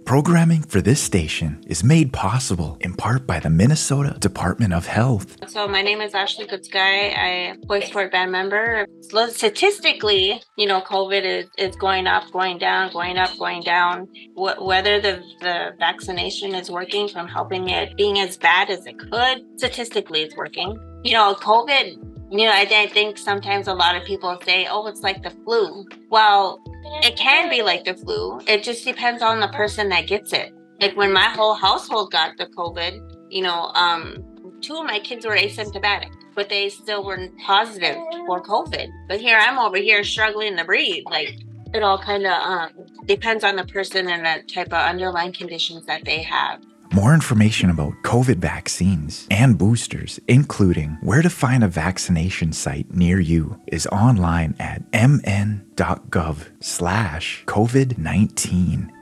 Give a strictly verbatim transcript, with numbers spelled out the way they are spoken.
Programming for this station is made possible in part by the Minnesota Department of Health. So my name is Ashley Goodsky. I am a Voice for It band member. Statistically, you know, COVID is, is going up, going down, going up, going down. Wh- whether the, the vaccination is working from helping it being as bad as it could, statistically it's working. You know, COVID, you know, I, I think sometimes a lot of people say, oh, it's like the flu. Well, it can be like the flu. It just depends on the person that gets it. Like when my whole household got the COVID, you know, um, two of my kids were asymptomatic, but they still were positive for COVID. But here I'm over here struggling to breathe. Like it all kind of um, depends on the person and the type of underlying conditions that they have. More information about COVID vaccines and boosters, including where to find a vaccination site near you, is online at m n dot gov slash COVID nineteen.